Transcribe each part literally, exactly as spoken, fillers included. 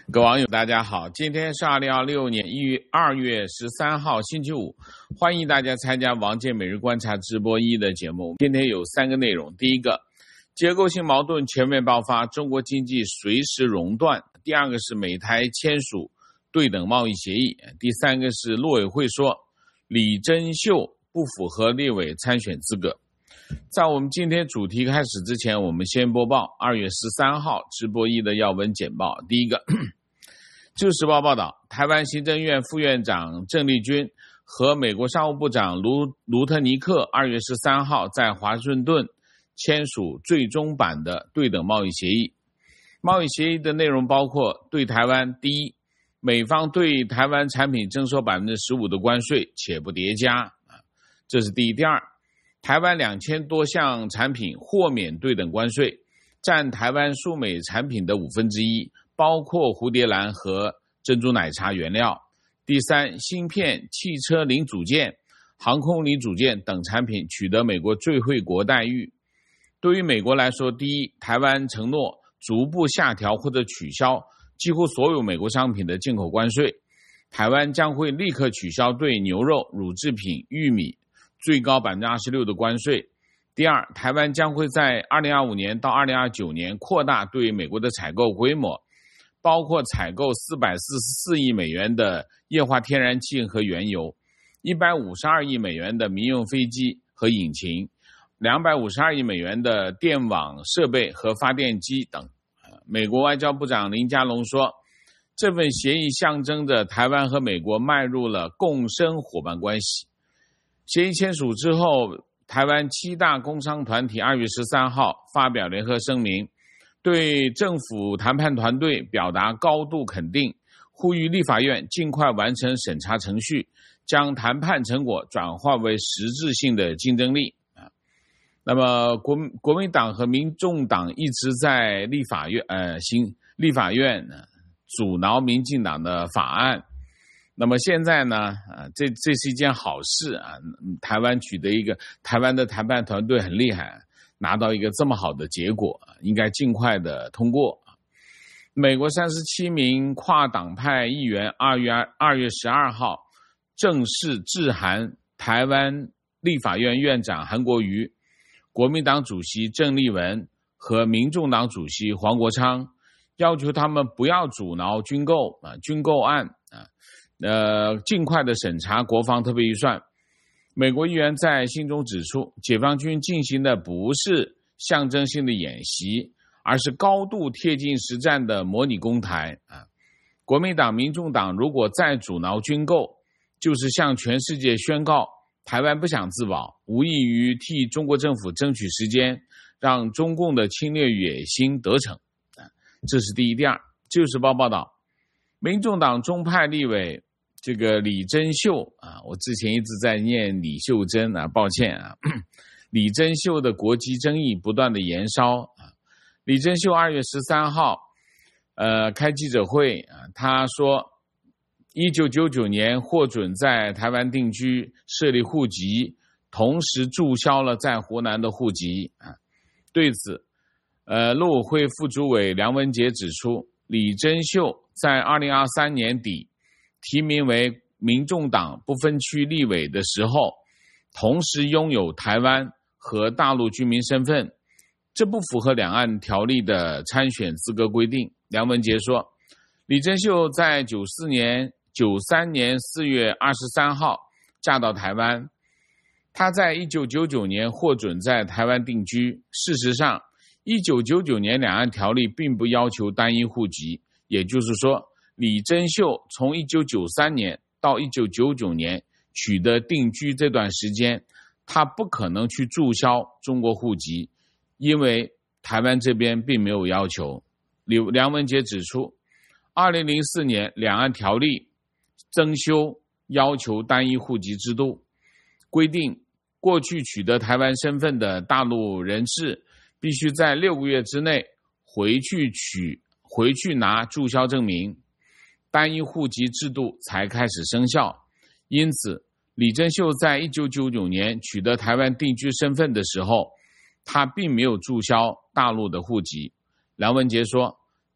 各位网友大家好，今天是二零二六年一月二月十三号星期五，欢迎大家参加王健每日观察直播一的节目。今天有三个内容，第一个，结构性矛盾全面爆发，中国经济随时熔断；第二个是美台签署对等贸易协议；第三个是陆委会说李珍秀不符合立委参选资格。在我们今天主题开始之前，我们先播报二月十三号直播一的要闻简报。第一个，自由时报报道，台湾行政院副院长郑丽君和美国商务部长卢卢特尼克二月十三号在华盛顿签署最终版的对等贸易协议。贸易协议的内容包括对台湾，第一，美方对台湾产品征收 百分之十五 的关税，且不叠加，这是第一。第二，台湾两千多项产品豁免对等关税，占台湾输美产品的五分之一，包括蝴蝶兰和珍珠奶茶原料。第三，芯片、汽车零组件、航空零组件等产品取得美国最惠国待遇。对于美国来说，第一，台湾承诺逐步下调或者取消几乎所有美国商品的进口关税，台湾将会立刻取消对牛肉、乳制品、玉米最高 百分之二十六 的关税。第二，台湾将会在二零二五年到二零二九年扩大对美国的采购规模，包括采购四百四十四亿美元的液化天然气和原油，一百五十二亿美元的民用飞机和引擎，两百五十二亿美元的电网设备和发电机等。美国外交部长林佳龙说，这份协议象征着台湾和美国迈入了共生伙伴关系。协议签署之后，台湾七大工商团体二月十三号发表联合声明，对政府谈判团队表达高度肯定，呼吁立法院尽快完成审查程序，将谈判成果转化为实质性的竞争力。那么国国民党和民众党一直在立法院呃行立法院呢阻挠民进党的法案。那么现在呢啊这这是一件好事啊，台湾取得一个台湾的谈判团队很厉害，拿到一个这么好的结果，应该尽快的通过。美国三十七名跨党派议员二月二月十二号正式致函台湾立法院院长韩国瑜、国民党主席郑丽文和民众党主席黄国昌，要求他们不要阻挠军购啊军购案啊，呃，尽快的审查国防特别预算。美国议员在信中指出，解放军进行的不是象征性的演习，而是高度贴近实战的模拟攻台啊。国民党、民众党如果再阻挠军购，就是向全世界宣告台湾不想自保，无异于替中国政府争取时间，让中共的侵略野心得逞。这是第一。第二，自由时报报道，民众党中派立委这个李珍秀啊，我之前一直在念李秀珍啊，抱歉啊，李珍秀的国籍争议不断的延烧啊。李珍秀二月十三号呃开记者会啊，他说一九九九年获准在台湾定居设立户籍，同时注销了在湖南的户籍啊。对此呃陆委会副主委梁文杰指出，李珍秀在二零二三年底提名为民众党不分区立委的时候，同时拥有台湾和大陆居民身份，这不符合两岸条例的参选资格规定。梁文杰说，李珍秀在九四年九三年四月二十三号嫁到台湾，她在一九九九年获准在台湾定居。事实上，一九九九年两岸条例并不要求单一户籍，也就是说，李珍秀从一九九三年到一九九九年取得定居这段时间，他不可能去注销中国户籍，因为台湾这边并没有要求。梁文杰指出，二零零四年两岸条例增修要求单一户籍制度，规定过去取得台湾身份的大陆人士必须在六个月之内回去取回去拿注销证明，单一户籍制度才开始生效。因此，李珍秀在一九九九年取得台湾定居身份的时候，他并没有注销大陆的户籍。梁文杰说，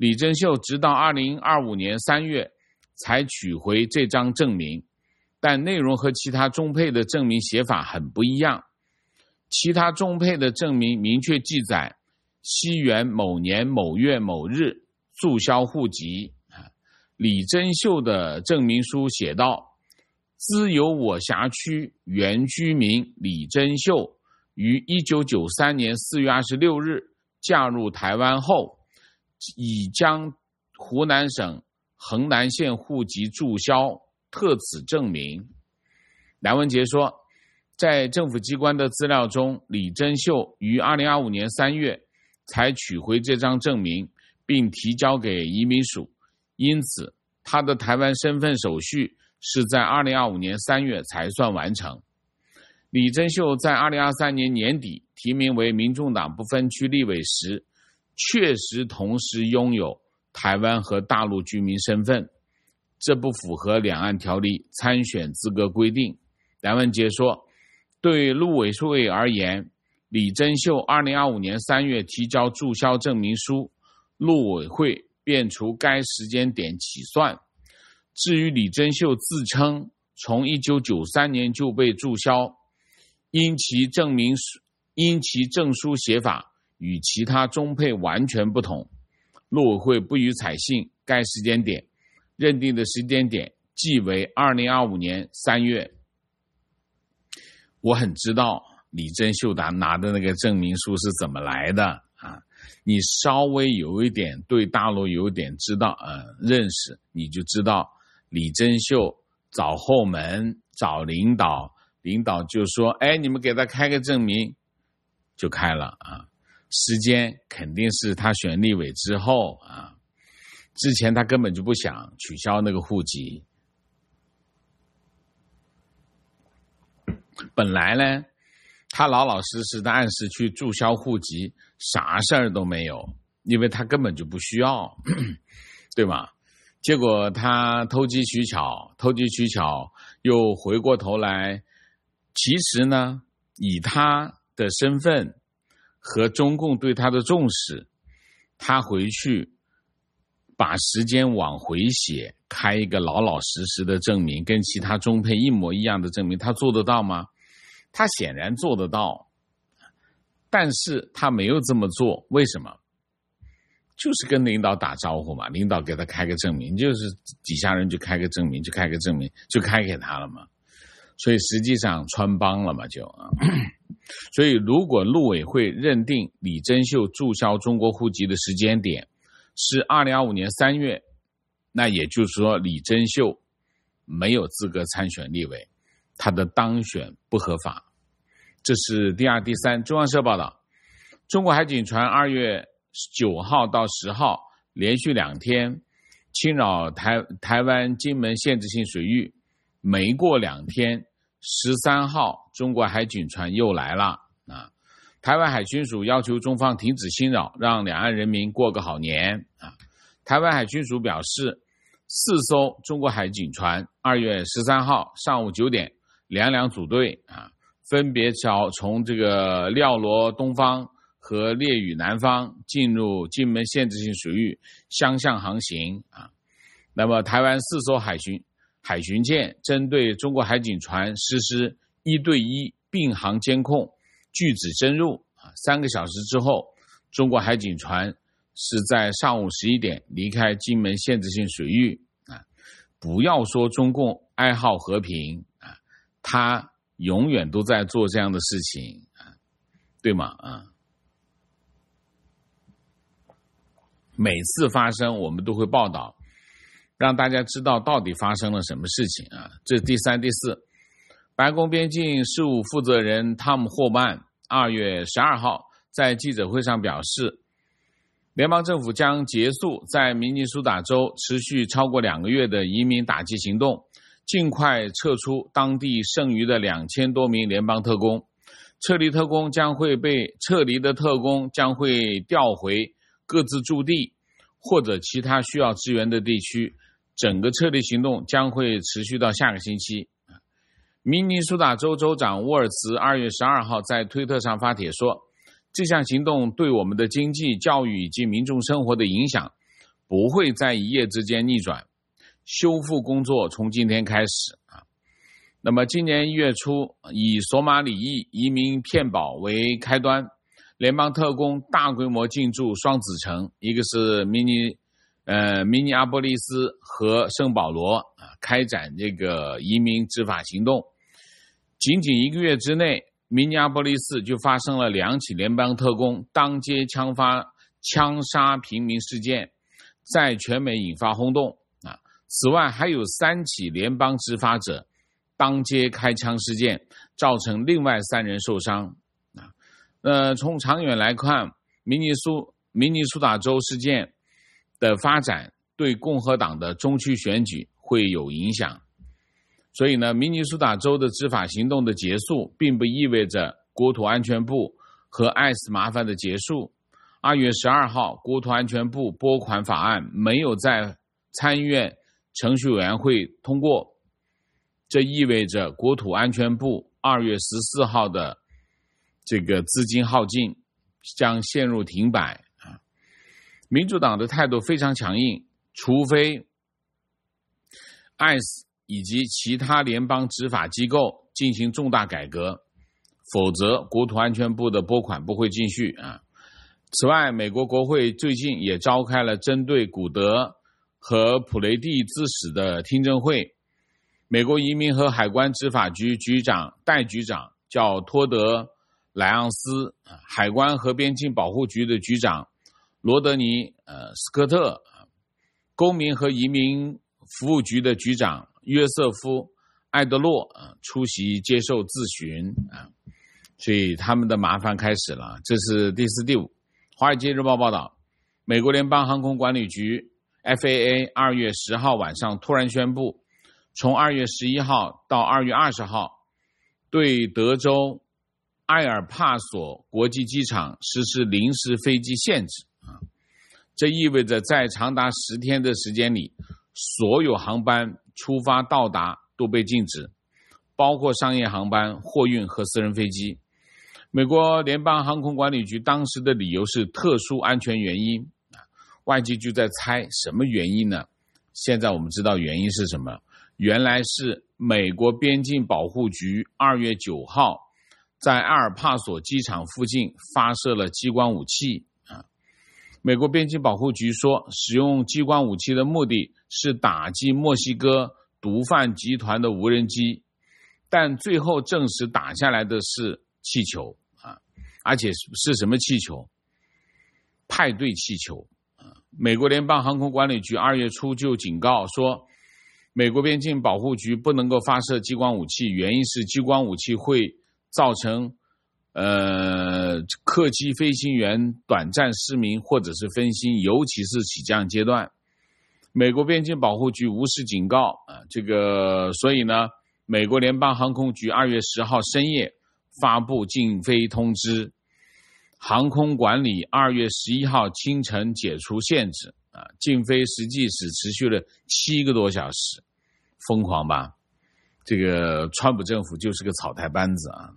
李珍秀直到二零二五年三月才取回这张证明，但内容和其他中配的证明写法很不一样。其他中配的证明明确记载西元某年某月某日注销户籍，李珍秀的证明书写道：兹由我辖区原居民李珍秀于一九九三年四月二十六日嫁入台湾后，已将湖南省衡南县户籍注销，特此证明。梁文杰说，在政府机关的资料中，李珍秀于二零二五年三月才取回这张证明，并提交给移民署，因此他的台湾身份手续是在二零二五年三月才算完成。李珍秀在二零二三年年底提名为民众党不分区立委时，确实同时拥有台湾和大陆居民身份，这不符合两岸条例参选资格规定。梁文杰说，对陆委会而言，李珍秀二零二五年三月提交注销证明书，陆委会便从该时间点起算。至于李珍秀自称从一九九三年就被注销，因其证明因其证书写法与其他中配完全不同，陆委会不予采信该时间点，认定的时间点即为二零二五年三月。我很知道李珍秀达拿的那个证明书是怎么来的啊！你稍微有一点对大陆有点知道呃认识，你就知道李珍秀找后门找领导，领导就说哎，你们给他开个证明，就开了啊。时间肯定是他选立委之后啊，之前他根本就不想取消那个户籍。本来呢，他老老实实的按时去注销户籍，啥事儿都没有，因为他根本就不需要，对吗？结果他投机取巧，投机取巧又回过头来，其实呢，以他的身份和中共对他的重视，他回去把时间往回写，开一个老老实实的证明，跟其他中配一模一样的证明，他做得到吗？他显然做得到，但是他没有这么做，为什么？就是跟领导打招呼嘛，领导给他开个证明，就是底下人就开个证明，就开个证明，就开给他了嘛。所以实际上穿帮了嘛，就啊。所以如果陆委会认定李珍秀注销中国户籍的时间点是二零二五年三月，那也就是说李珍秀没有资格参选立委，他的当选不合法。这是第二、第三。中央社报道，中国海警船二月九号到十号连续两天侵扰台台湾金门限制性水域，没过两天，十三号中国海警船又来了啊！台湾海巡署要求中方停止侵扰，让两岸人民过个好年啊！台湾海巡署表示，四艘中国海警船二月十三号上午九点两两组队啊，分别朝从这个廖罗东方和烈屿南方进入金门限制性水域，相向航行啊。那么台湾四艘海巡海巡舰针对中国海警船实施一对一并航监控，拒止深入啊。三个小时之后，中国海警船是在上午十一点离开金门限制性水域啊。不要说中共爱好和平啊，他永远都在做这样的事情啊，对吗？啊。每次发生我们都会报道，让大家知道到底发生了什么事情啊。这是第三、第四。白宫边境事务负责人汤姆·霍曼二月十二号在记者会上表示，联邦政府将结束在明尼苏达州持续超过两个月的移民打击行动，尽快撤出当地剩余的两千多名联邦特工。撤离特工将会被撤离的特工将会调回各自驻地或者其他需要支援的地区，整个撤离行动将会持续到下个星期。明尼苏达州州长沃尔茨二月十二号在推特上发帖说，这项行动对我们的经济、教育以及民众生活的影响不会在一夜之间逆转，修复工作从今天开始啊。那么今年一月初，以索马里裔移民骗保为开端，联邦特工大规模进驻双子城，一个是明尼呃明尼阿波利斯和圣保罗啊，开展这个移民执法行动。仅仅一个月之内，明尼阿波利斯就发生了两起联邦特工当街枪发枪杀平民事件，在全美引发轰动啊。此外，还有三起联邦执法者当街开枪事件，造成另外三人受伤啊。呃，从长远来看，明尼苏明尼苏达州事件的发展对共和党的中期选举会有影响。所以呢，明尼苏达州的执法行动的结束，并不意味着国土安全部和艾斯麻烦的结束。二月十二号，国土安全部拨款法案没有在参议院程序委员会通过，这意味着国土安全部二月十四号的这个资金耗尽，将陷入停摆啊。民主党的态度非常强硬，除非艾斯以及其他联邦执法机构进行重大改革，否则国土安全部的拨款不会继续啊。此外，美国国会最近也召开了针对古德和普雷蒂之死的听证会。美国移民和海关执法局局长代局长叫托德莱昂斯，海关和边境保护局的局长罗德尼呃斯科特，公民和移民服务局的局长约瑟夫艾德洛出席接受质询啊，所以他们的麻烦开始了。这是第四、第五。华尔街日报报道，美国联邦航空管理局 F A A 二月十号晚上突然宣布，从二月十一号到二月二十号，对德州埃尔帕索国际机场实施临时飞机限制啊。这意味着在长达十天的时间里，所有航班出发到达都被禁止，包括商业航班、货运和私人飞机。美国联邦航空管理局当时的理由是特殊安全原因，外界就在猜什么原因呢？现在我们知道原因是什么，原来是美国边境保护局二月九号在阿尔帕索机场附近发射了激光武器啊。美国边境保护局说，使用激光武器的目的是打击墨西哥毒贩集团的无人机，但最后证实打下来的是气球啊，而且是什么气球？派对气球啊。美国联邦航空管理局二月初就警告说，美国边境保护局不能够发射激光武器，原因是激光武器会造成呃客机飞行员短暂失明或者是分心，尤其是起降阶段。美国边境保护局无视警告啊，这个所以呢，美国联邦航空局二月十号深夜发布禁飞通知，航空管理二月十一号清晨解除限制啊，禁飞实际只持续了七个多小时，疯狂吧？这个川普政府就是个草台班子啊。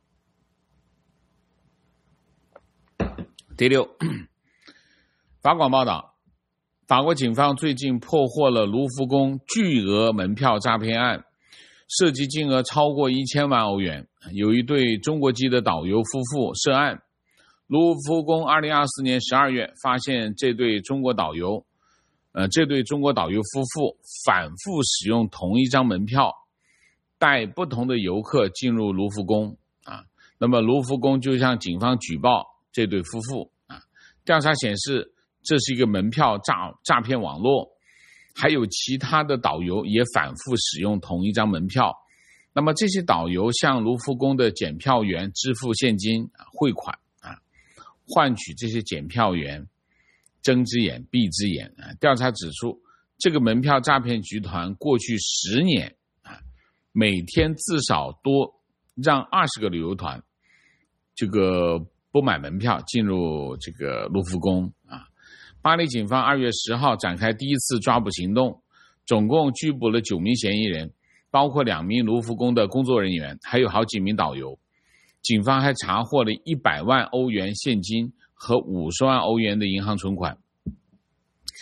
第六，法广报道，法国警方最近破获了卢浮宫巨额门票诈骗案，涉及金额超过一千万欧元。有一对中国籍的导游夫妇涉案。卢浮宫二零二四年十二月发现这对中国导游，呃，这对中国导游夫妇反复使用同一张门票，带不同的游客进入卢浮宫啊。那么卢浮宫就向警方举报这对夫妇啊。调查显示，这是一个门票诈诈骗网络，还有其他的导游也反复使用同一张门票。那么这些导游向卢浮宫的检票员支付现金啊汇款啊，换取这些检票员睁只眼闭只眼啊。调查指出，这个门票诈骗集团过去十年啊，每天至少多让二十个旅游团这个不买门票进入这个卢浮宫啊。巴黎警方二月十号展开第一次抓捕行动，总共拘捕了九名嫌疑人，包括两名卢浮宫的工作人员，还有好几名导游。警方还查获了一百万欧元现金和五十万欧元的银行存款。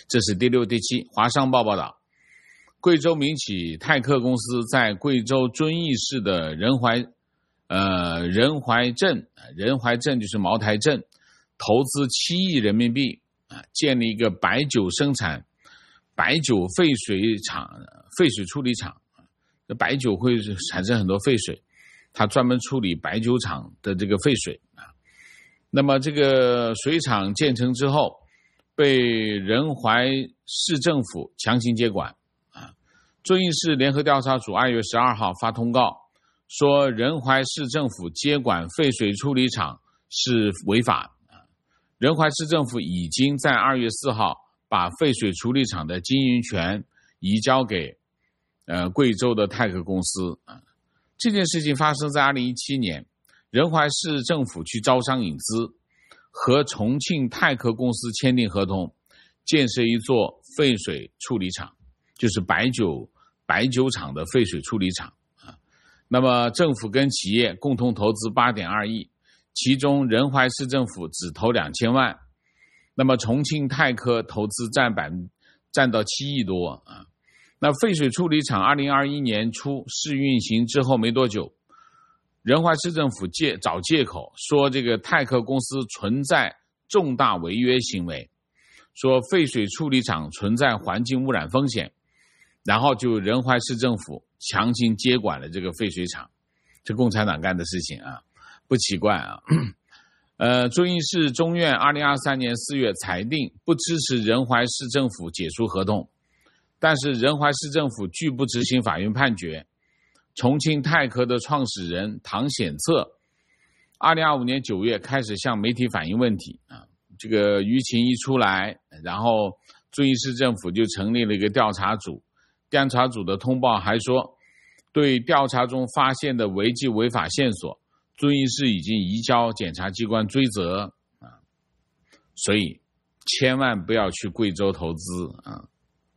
这是第六、第七。华商报报道，贵州民企泰克公司在贵州遵义市的仁怀呃仁怀镇，仁怀镇就是茅台镇，投资七亿人民币啊，建立一个白酒生产白酒废水厂、废水处理厂。这白酒会产生很多废水，它专门处理白酒厂的这个废水啊。那么这个水厂建成之后，被仁怀市政府强行接管啊。遵义市联合调查组二月十二号发通告说，仁怀市政府接管废水处理厂是违法啊。仁怀市政府已经在二月四号把废水处理厂的经营权移交给呃贵州的泰克公司啊。这件事情发生在二零一七年，仁怀市政府去招商引资，和重庆泰克公司签订合同，建设一座废水处理厂，就是白酒白酒厂的废水处理厂啊。那么政府跟企业共同投资 八点二亿，其中仁怀市政府只投两千万，那么重庆泰科投资占百占到七亿多啊。那废水处理厂二零二一年初试运行之后没多久，仁怀市政府借找借口说这个泰克公司存在重大违约行为，说废水处理厂存在环境污染风险，然后就仁怀市政府强行接管了这个废水厂。这共产党干的事情啊，不奇怪啊。呃，遵义市中院二零二三年四月裁定不支持仁怀市政府解除合同，但是仁怀市政府拒不执行法院判决。重庆泰科的创始人唐显策二零二五年九月开始向媒体反映问题啊，这个舆情一出来，然后遵义市政府就成立了一个调查组。调查组的通报还说，对调查中发现的违纪违法线索，遵义市已经移交检察机关追责啊。所以千万不要去贵州投资啊。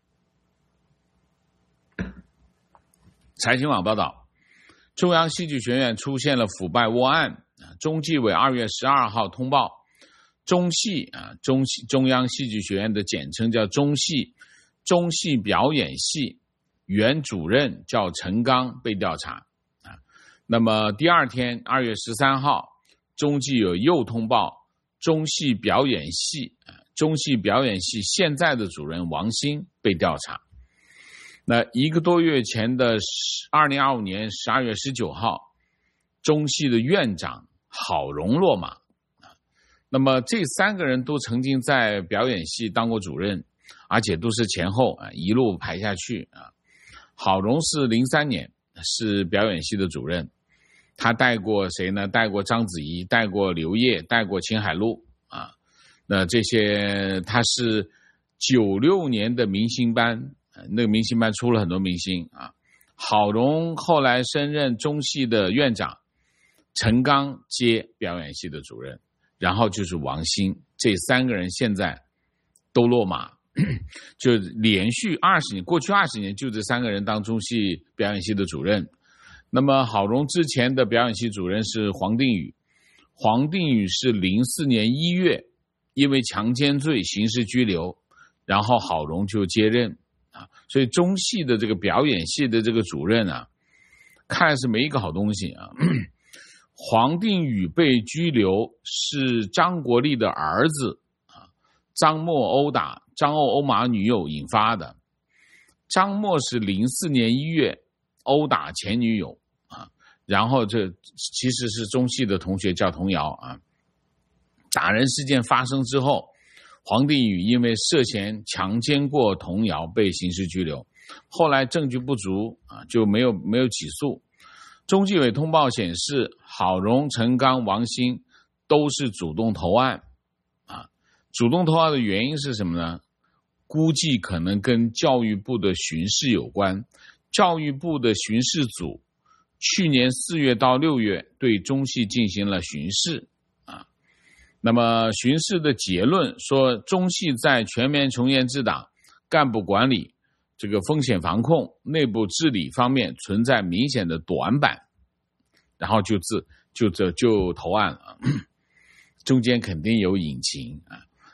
财经网报道，中央戏剧学院出现了腐败窝案，中纪委二月十二号通报，中戏啊，中戏中央戏剧学院的简称叫中戏，中戏表演系原主任叫陈刚被调查啊。那么第二天二月十三号，中纪委又通报中戏表演系啊，中戏表演系现在的主任王鑫被调查。那一个多月前的二零二五年十二月十九号，中戏的院长郝荣落马。那么这三个人都曾经在表演系当过主任，而且都是前后啊一路排下去啊。郝荣是零三年是表演系的主任，他带过谁呢？带过章子怡，带过刘烨，带过秦海璐啊。那这些他是九六年的明星班。那个明星班出了很多明星啊。郝荣后来升任中戏的院长，陈刚接表演系的主任，然后就是王鑫，这三个人现在都落马，就连续二十年，过去二十年就这三个人当中戏表演系的主任。那么郝荣之前的表演系主任是黄定宇，黄定宇是零四年一月因为强奸罪刑事拘留，然后郝荣就接任。所以中戏的这个表演系的这个主任啊，看来是没一个好东西啊。黄定宇被拘留是张国立的儿子啊，张默殴打张欧欧马女友引发的。张默是零四年一月殴打前女友啊，然后这其实是中戏的同学叫童谣啊。打人事件发生之后，黄定宇因为涉嫌强奸过童谣被刑事拘留，后来证据不足啊，就没有没有起诉。中纪委通报显示，郝荣、陈刚、王鑫都是主动投案啊。主动投案的原因是什么呢？估计可能跟教育部的巡视有关。教育部的巡视组去年四月到六月对中戏进行了巡视。那么巡视的结论说，中戏在全面从严治党、干部管理、这个风险防控、内部治理方面存在明显的短板，然后就自就这就投案了，中间肯定有隐情啊。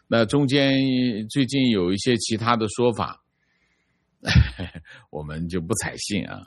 那中间最近有一些其他的说法，我们就不采信啊。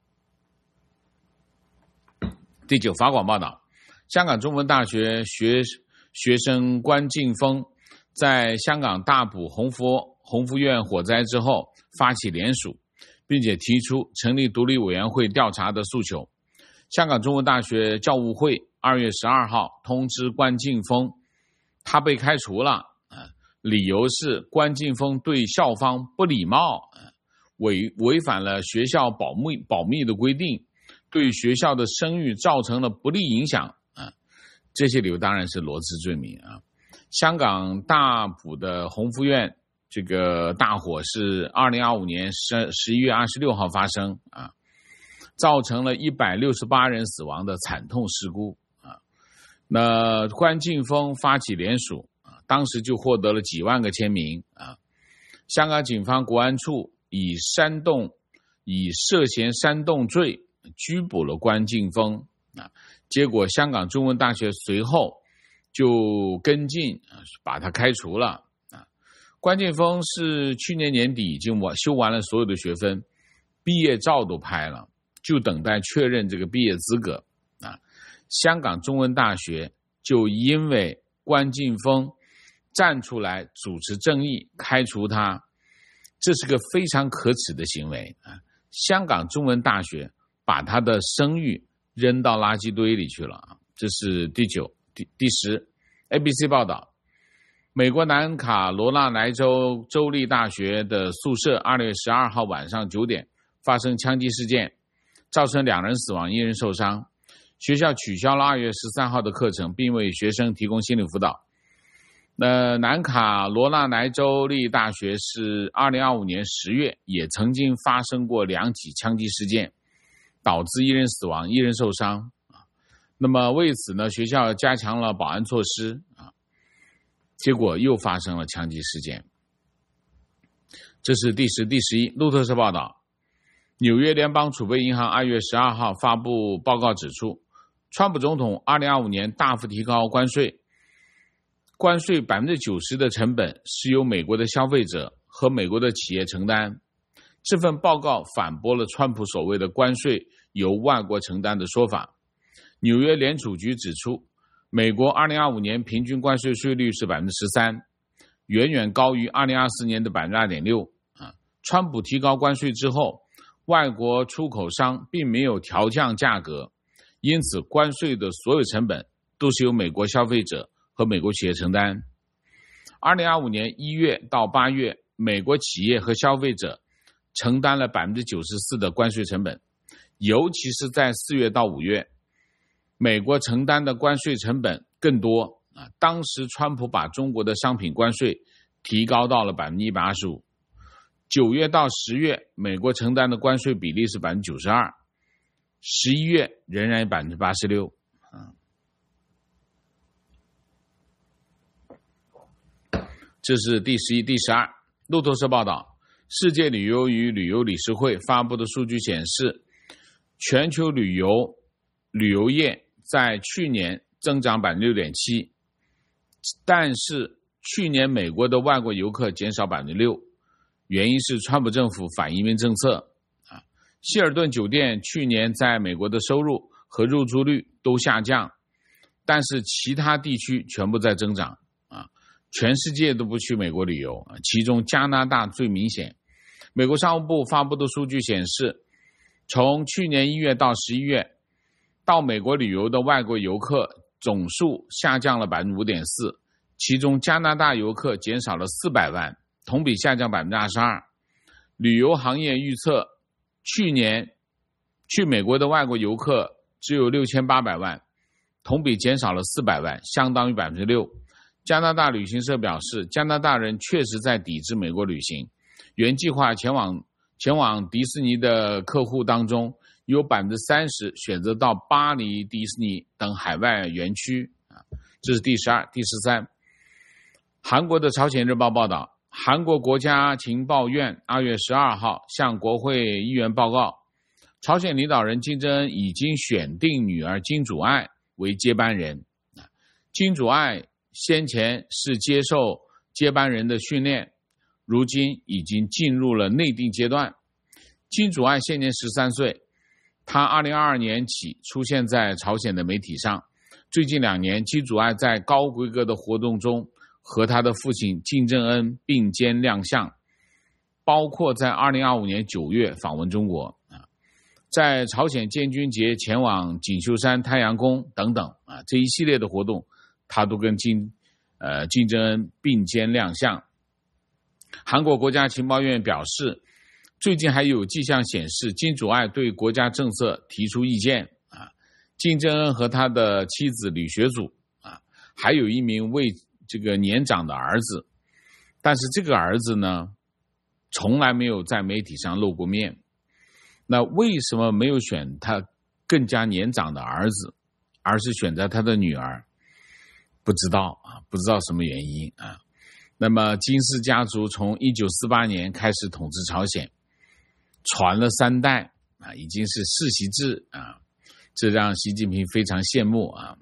第九，法广报道，香港中文大学学学生关劲峰在香港大埔鸿福鸿福苑火灾之后发起联署，并且提出成立独立委员会调查的诉求。香港中文大学教务会二月十二号通知关劲峰，他被开除了，理由是关劲峰对校方不礼貌，违违反了学校保密保密的规定，对学校的声誉造成了不利影响啊，这些理由当然是罗织罪名啊。香港大埔的鸿福苑这个大火是二零二五年十一月二十六号发生啊，造成了一百六十八人死亡的惨痛事故啊。那关劲峰发起联署啊，当时就获得了几万个签名啊。香港警方国安处以煽动以涉嫌煽动罪拘捕了关劲峰啊，结果香港中文大学随后就跟进把他开除了啊。关劲峰是去年年底已经修完了所有的学分，毕业照都拍了，就等待确认这个毕业资格啊。香港中文大学就因为关劲峰站出来主持正义开除他，这是个非常可耻的行为啊！香港中文大学把他的声誉扔到垃圾堆里去了啊！这是第九、第第十。A B C 报道，美国南卡罗来纳州州立大学的宿舍二月十二号晚上九点发生枪击事件，造成两人死亡，一人受伤。学校取消了二月十三号的课程，并为学生提供心理辅导。那南卡罗来纳州立大学是二零二五年十月也曾经发生过两起枪击事件，导致一人死亡，一人受伤。那么为此呢，学校加强了保安措施啊，结果又发生了枪击事件。这是第十、第十一。路透社报道，纽约联邦储备银行二月十二号发布报告指出，川普总统二零二五年大幅提高关税，关税 百分之九十 的成本是由美国的消费者和美国的企业承担。这份报告反驳了川普所谓的关税由外国承担的说法。纽约联储局指出，美国二零二五年平均关税税率是 百分之十三， 远远高于二零二四年的 百分之二点六。 啊，川普提高关税之后，外国出口商并没有调降价格，因此关税的所有成本都是由美国消费者和美国企业承担。二零二五年一月到八月，美国企业和消费者承担了 百分之九十四 的关税成本，尤其是在四月到五月，美国承担的关税成本更多啊！当时川普把中国的商品关税提高到了 百分之一百二十五。 九月到十月，美国承担的关税比例是 百分之九十二， 十一月仍然 百分之八十六。 啊，这是第十一、第十二。路透社报道，世界旅游与旅游理事会发布的数据显示，全球旅游旅游业在去年增长 百分之六点七， 但是去年美国的外国游客减少 百分之六， 原因是川普政府反移民政策啊。希尔顿酒店去年在美国的收入和入住率都下降，但是其他地区全部在增长啊。全世界都不去美国旅游啊，其中加拿大最明显。美国商务部发布的数据显示，从去年一月到十一月，到美国旅游的外国游客总数下降了 百分之五点四， 其中加拿大游客减少了四百万，同比下降 百分之二十二。 旅游行业预测，去年去美国的外国游客只有六千八百万，同比减少了四百万，相当于 百分之六。 加拿大旅行社表示，加拿大人确实在抵制美国旅行，原计划前往前往迪士尼的客户当中，有 百分之三十 选择到巴黎迪士尼等海外园区。这是第十二、第十三。韩国的朝鲜日报报道，韩国国家情报院二月十二号向国会议员报告，朝鲜领导人金正恩已经选定女儿金主爱为接班人。金主爱先前是接受接班人的训练，如今已经进入了内定阶段。金主爱现年十三岁，他二零二二年起出现在朝鲜的媒体上。最近两年，金主爱在高规格的活动中和他的父亲金正恩并肩亮相，包括在二零二五年九月访问中国，在朝鲜建军节前往锦绣山太阳宫等等啊，这一系列的活动，他都跟金呃金正恩并肩亮相。韩国国家情报院表示，最近还有迹象显示金主爱对国家政策提出意见啊。金正恩和他的妻子李学祖啊，还有一名未这个年长的儿子，但是这个儿子呢，从来没有在媒体上露过面。那为什么没有选他更加年长的儿子，而是选择他的女儿？不知道啊，不知道什么原因啊。那么金氏家族从一九四八年开始统治朝鲜，传了三代啊，已经是世袭制啊，这让习近平非常羡慕啊。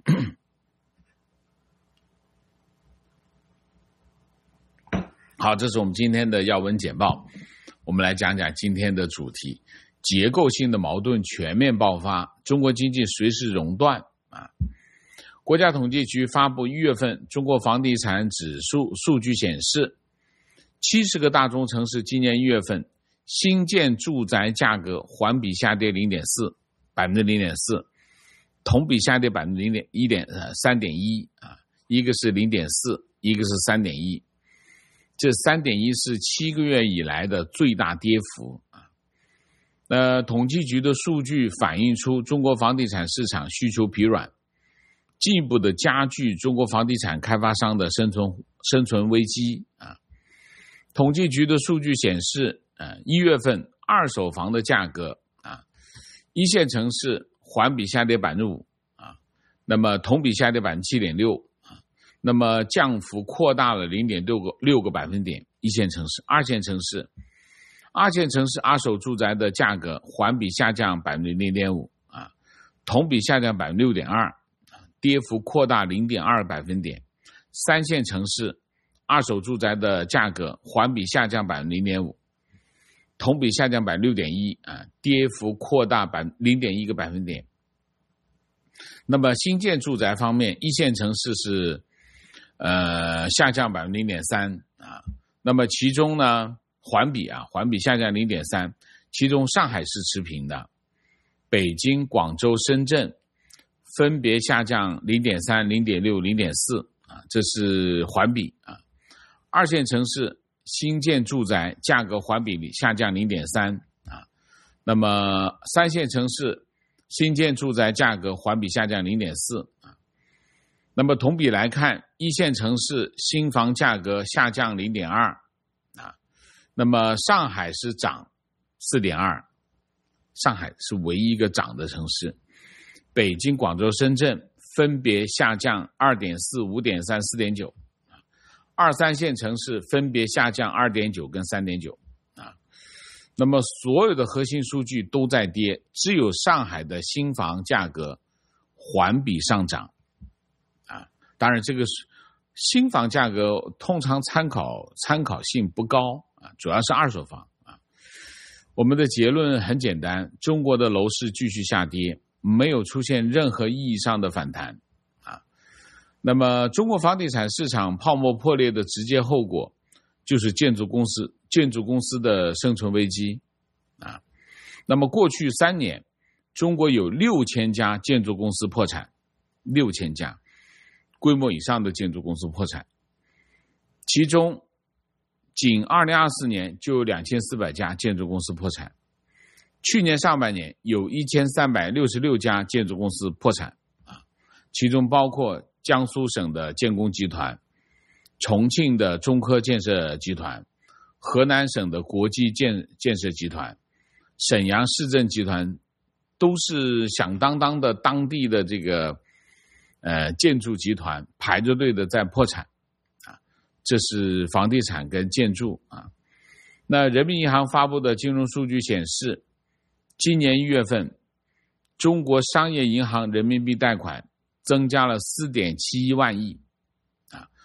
好，这是我们今天的要闻简报。我们来讲讲今天的主题：结构性的矛盾全面爆发，中国经济随时熔断啊。国家统计局发布一月份中国房地产指数数据显示，七十个大中城市今年一月份新建住宅价格环比下跌 零点四，百分之零点四，同比下跌百分之零点一点三点一啊，一个是零点四，一个是三点一，这三点一是七个月以来的最大跌幅啊。呃，统计局的数据反映出中国房地产市场需求疲软，进一步的加剧中国房地产开发商的生存生存危机啊。统计局的数据显示，呃，一月份二手房的价格啊，一线城市环比下跌百分之五啊，那么同比下跌百分之七点六啊，那么降幅扩大了零点六个六个百分点。一线城市，二线城市，二线城市二手住宅的价格环比下降百分之零点五啊，同比下降百分之六点二。跌幅扩大 零点二 百分点。三线城市二手住宅的价格环比下降 百分之零点五， 同比下降 百分之六点一 啊，跌幅扩大 零点一 个百分点。那么新建住宅方面，一线城市是呃下降 百分之零点三 啊，那么其中呢环比啊环比下降 零点三， 其中上海是持平的，北京、广州、深圳分别下降 零点三、零点六、零点四 啊，这是环比啊。二线城市新建住宅价格环比下降 零点三 啊，那么三线城市新建住宅价格环比下降 零点四 啊。那么同比来看，一线城市新房价格下降 零点二 啊，那么上海是涨 四点二， 上海是唯一一个涨的城市。北京、广州、深圳分别下降 二点四、五点三、四点九， 二三线城市分别下降 二点九 跟 三点九 啊。那么所有的核心数据都在跌，只有上海的新房价格环比上涨啊。当然这个新房价格通常参考参考性不高啊，主要是二手房啊。我们的结论很简单，中国的楼市继续下跌，没有出现任何意义上的反弹啊。那么中国房地产市场泡沫破裂的直接后果就是建筑公司建筑公司的生存危机啊。那么过去三年，中国有六千家建筑公司破产，六千家规模以上的建筑公司破产，其中仅二零二四年就有两千四百家建筑公司破产。去年上半年有一千三百六十六家建筑公司破产啊，其中包括江苏省的建工集团、重庆的中科建设集团、河南省的国际建建设集团、沈阳市政集团，都是响当当的当地的这个呃建筑集团排着队的在破产啊，这是房地产跟建筑啊。那人民银行发布的金融数据显示，今年一月份，中国商业银行人民币贷款增加了 四点七一万亿啊，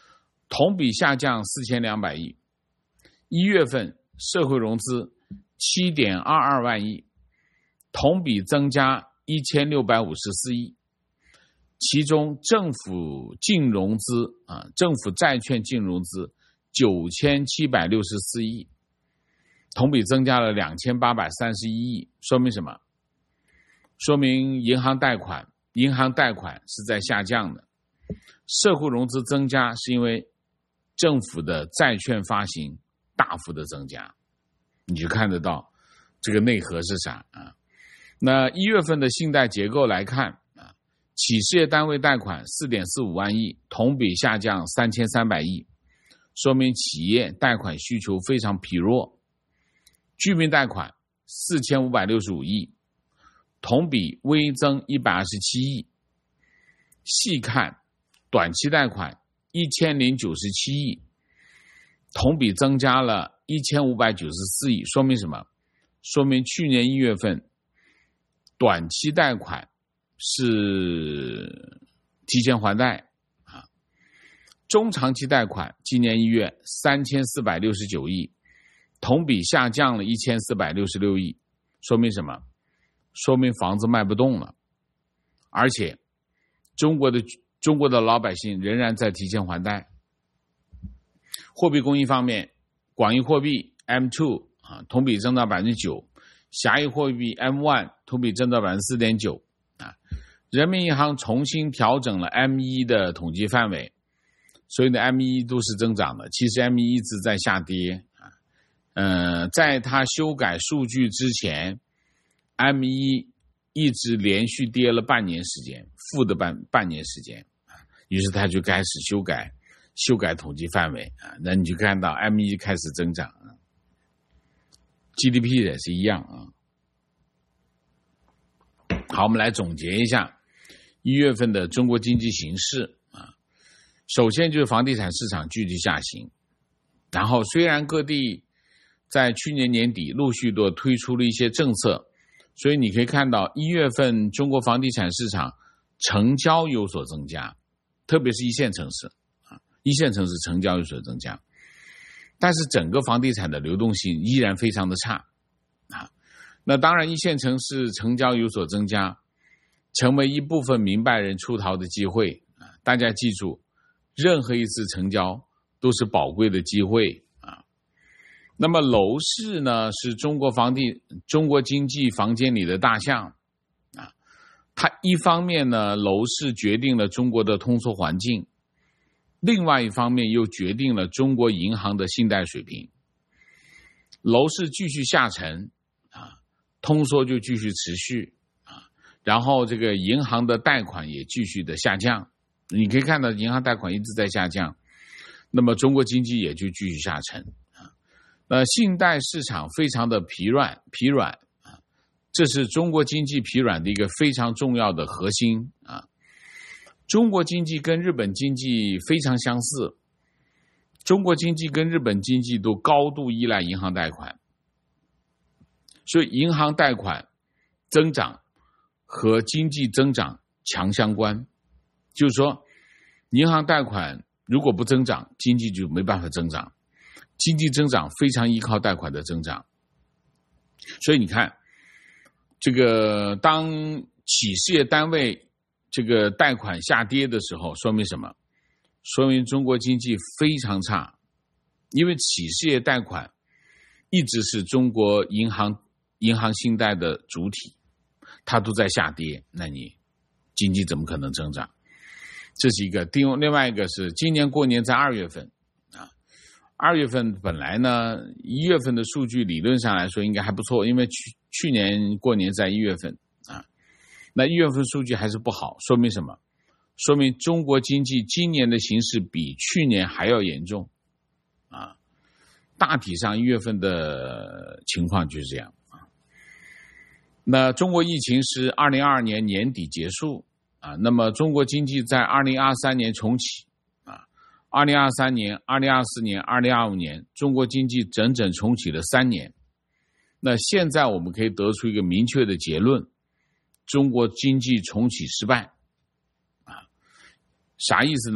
同比下降四千两百亿。一月份社会融资 七点二二万亿，同比增加一千六百五十四亿。其中政府净融资啊，政府债券净融资九千七百六十四亿，同比增加了两千八百三十一亿。说明什么？说明银行贷款，银行贷款是在下降的。社会融资增加是因为政府的债券发行大幅的增加，你就看得到这个内核是啥啊？那一月份的信贷结构来看啊，企事业单位贷款 四点四五万亿，同比下降三千三百亿，说明企业贷款需求非常疲弱。居民贷款四千五百六十五亿，同比微增一百二十七亿。细看短期贷款一千零九十七亿，同比增加了一千五百九十四亿。说明什么？说明去年一月份短期贷款是提前还贷啊，中长期贷款今年一月三千四百六十九亿，同比下降了一千四百六十六亿。说明什么？说明房子卖不动了，而且中国的中国的老百姓仍然在提前还贷。货币供应方面，广义货币 M 二 啊，同比增长 百分之九， 狭义货币 M 一 同比增长 百分之四点九 啊。人民银行重新调整了 M 一 的统计范围，所以呢 M 一 都是增长的，其实 M 一 一直在下跌啊。呃，在它修改数据之前 M 一 一直连续跌了半年时间，负的半半年时间啊，于是它就开始修改修改统计范围啊，那你就看到 M 一 开始增长啊 ，G D P 也是一样啊。好，我们来总结一下一月份的中国经济形势啊。首先就是房地产市场具体下行，然后虽然各地在去年年底陆续都推出了一些政策，所以你可以看到一月份中国房地产市场成交有所增加，特别是一线城市啊，一线城市成交有所增加，但是整个房地产的流动性依然非常的差啊。那当然一线城市成交有所增加，成为一部分明白人出逃的机会啊。大家记住，任何一次成交都是宝贵的机会啊。那么楼市呢，是中国房地中国经济房间里的大象啊。它一方面呢，楼市决定了中国的通缩环境，另外一方面又决定了中国银行的信贷水平。楼市继续下沉啊，通缩就继续持续啊，然后这个银行的贷款也继续的下降。你可以看到银行贷款一直在下降，那么中国经济也就继续下沉啊。呃，信贷市场非常的疲软疲软啊，这是中国经济疲软的一个非常重要的核心啊。中国经济跟日本经济非常相似，中国经济跟日本经济都高度依赖银行贷款，所以银行贷款增长和经济增长强相关。就是说，银行贷款如果不增长，经济就没办法增长，经济增长非常依靠贷款的增长。所以你看，这个当企事业单位这个贷款下跌的时候，说明什么？说明中国经济非常差，因为企事业贷款一直是中国银行银行信贷的主体，它都在下跌，那你经济怎么可能增长？这是一个。另外一个是今年过年在二月份啊，二月份本来呢，一月份的数据理论上来说应该还不错，因为去去年过年在一月份啊，那一月份数据还是不好，说明什么？说明中国经济今年的形势比去年还要严重啊。大体上一月份的情况就是这样啊。那中国疫情是二零二二年年底结束啊，那么中国经济在二零二三年重启啊，二零二三年、二零二四年、二零二五年，中国经济整整重启了三年。那现在我们可以得出一个明确的结论：中国经济重启失败啊。啥意思呢？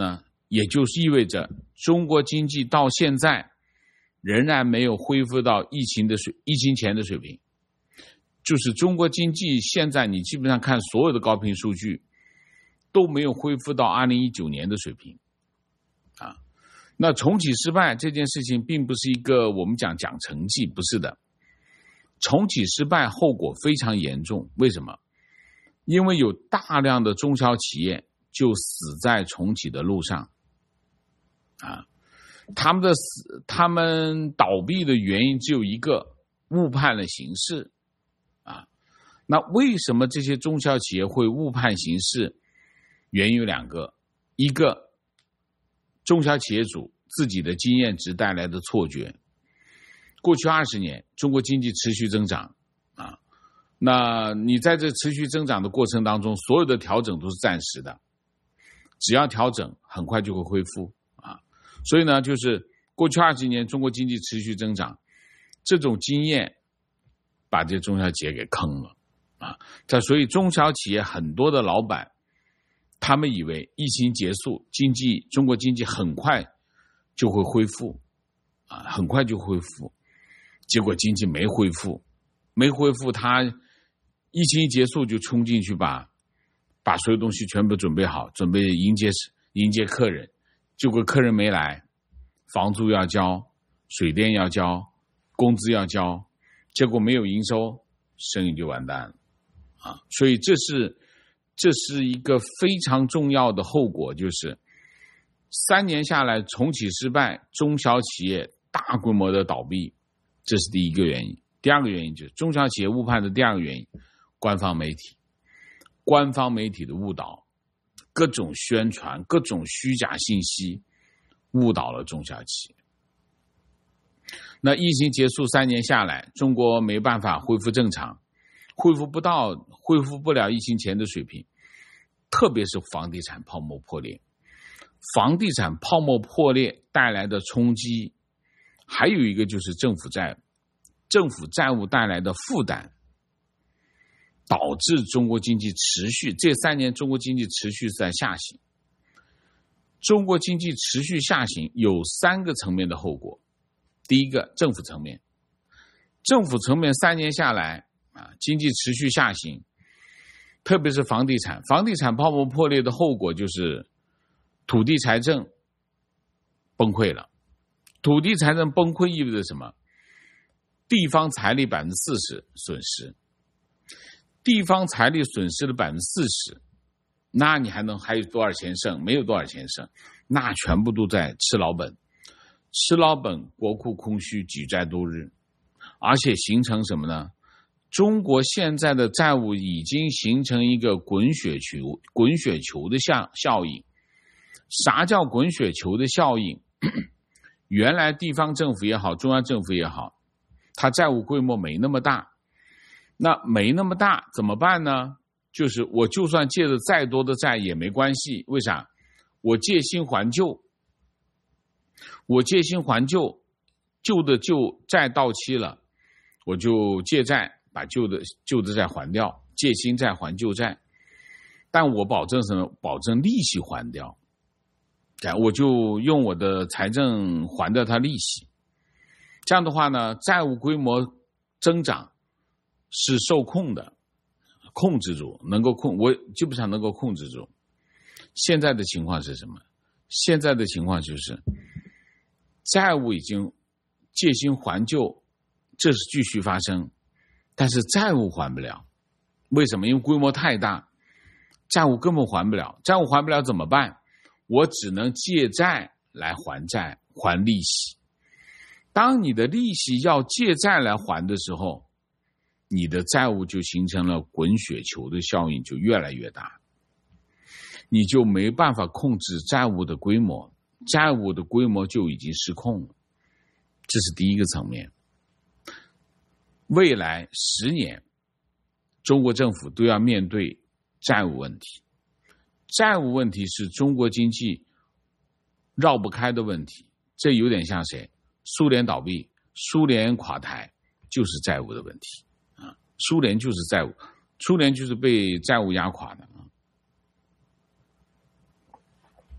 也就是意味着中国经济到现在仍然没有恢复到疫情的水疫情前的水平。就是中国经济现在你基本上看所有的高频数据都没有恢复到二零一九年的水平啊。那重启失败这件事情并不是一个我们讲讲成绩，不是的。重启失败后果非常严重，为什么？因为有大量的中小企业就死在重启的路上啊，他们的死他们倒闭的原因只有一个，误判了形势啊。那为什么这些中小企业会误判形势？原因有两个，一个中小企业主自己的经验值带来的错觉。过去二十年中国经济持续增长啊，那你在这持续增长的过程当中，所有的调整都是暂时的，只要调整很快就会恢复啊。所以呢，就是过去二十年中国经济持续增长，这种经验把这中小企业给坑了啊。所以中小企业很多的老板他们以为疫情结束，经济中国经济很快就会恢复啊，很快就恢复。结果经济没恢复，没恢复，他疫情一结束就冲进去把把所有东西全部准备好，准备迎接迎接客人。结果客人没来，房租要交，水电要交，工资要交，结果没有营收，生意就完蛋了啊！所以这是这是一个非常重要的后果，就是三年下来重启失败，中小企业大规模的倒闭。这是第一个原因。第二个原因就是中小企业误判的第二个原因，官方媒体官方媒体的误导，各种宣传，各种虚假信息误导了中小企业。那疫情结束三年下来，中国没办法恢复正常，恢复不到恢复不了疫情前的水平，特别是房地产泡沫破裂。房地产泡沫破裂带来的冲击，还有一个就是政府债务，政府债务带来的负担，导致中国经济持续这三年中国经济持续在下行。中国经济持续下行有三个层面的后果。第一个，政府层面，政府层面三年下来啊，经济持续下行，特别是房地产，房地产泡沫破裂的后果就是土地财政崩溃了。土地财政崩溃意味着什么？地方财力百分之四十损失，地方财力损失了百分之四十，那你还能还有多少钱剩？没有多少钱剩，那全部都在吃老本，吃老本，国库空虚，举债度日，而且形成什么呢？中国现在的债务已经形成一个滚雪球，滚雪球的效效应。啥叫滚雪球的效应？原来地方政府也好，中央政府也好，它债务规模没那么大，那没那么大怎么办呢？就是我就算借的再多的债也没关系，为啥？我借新还旧，我借新还旧，旧的旧债到期了，我就借债把旧的旧的债还掉，借新债还旧债，但我保证什么？保证利息还掉。我就用我的财政还掉它利息，这样的话呢，债务规模增长是受控的，控制住，能够控，我基本上能够控制住。现在的情况是什么？现在的情况就是债务已经借新还旧，这是继续发生，但是债务还不了。为什么？因为规模太大，债务根本还不了。债务还不了怎么办？我只能借债来还债，还利息。当你的利息要借债来还的时候，你的债务就形成了滚雪球的效应，就越来越大，你就没办法控制债务的规模，债务的规模就已经失控了。这是第一个层面。未来十年，中国政府都要面对债务问题。债务问题是中国经济绕不开的问题，这有点像谁？苏联倒闭，苏联垮台就是债务的问题啊！苏联就是债务，苏联就是被债务压垮的啊！